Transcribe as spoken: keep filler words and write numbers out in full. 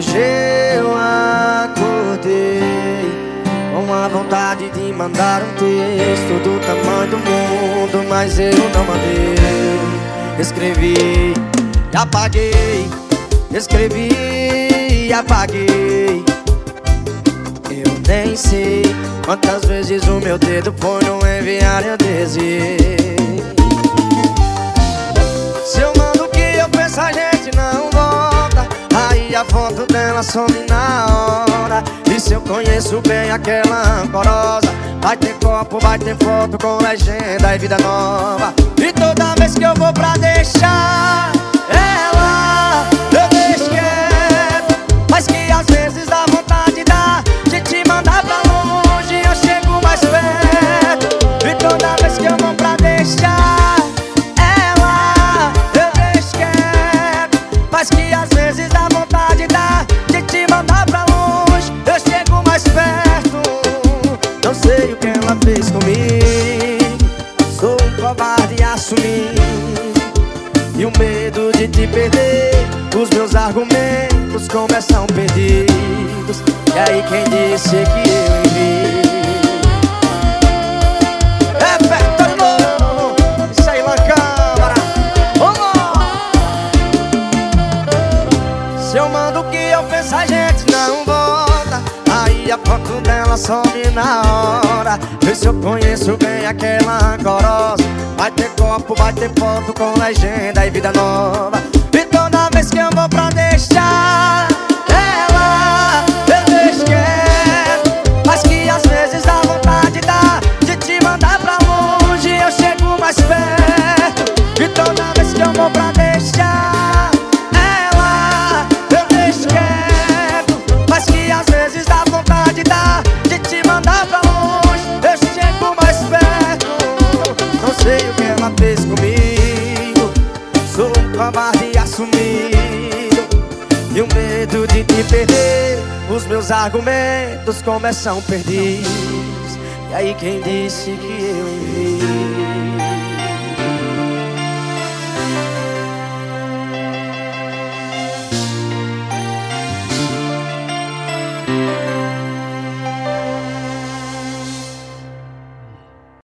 Hoje eu acordei com a vontade de mandar um texto do tamanho do mundo, mas eu não mandei. Escrevi e apaguei, escrevi e apaguei. Eu nem sei quantas vezes o meu dedo foi no enviar e eu desviei. Se eu mando o que eu penso, a gente não volta. Aí a foto dela some na hora. E se eu conheço bem aquela rancorosa, vai ter copo, vai ter foto com legenda e vida nova. E toda vez que eu vou pra deixar ela, eu deixo quieto. Mas que às vezes dá vontade dá de te mandar pra longe, eu chego mais perto. E toda vez que eu vou pra deixar ela, eu deixo quieto. Mas que às vezes dá vontade dá de te mandar pra longe, eu chego mais perto. Não sei o que ela fez comigo, sou um covarde e assumi. E o medo de te perder, os meus argumentos começam perdidos. E aí quem disse que eu envio? É perto de novo, isso aí lá, câmara. Vamos! Se eu mando o que eu penso, a gente não volta. Aí a foto dela some na hora. Vê se eu conheço bem aquela rancorosa. Vai ter copo, vai ter foto com legenda e vida nova. E toda vez que eu vou pra deixar ela, eu deixo quieto. Mas que às vezes dá vontade dá de te mandar pra longe, eu chego mais perto. E toda vez que eu vou pra deixar ela, eu deixo quieto. Mas que às vezes dá vontade dá de te mandar pra longe, eu chego mais perto. Não sei o que ela fez comigo, sou um covarde e assumido. E o medo de te perder, os meus argumentos começam perdidos. E aí quem disse que eu enviei?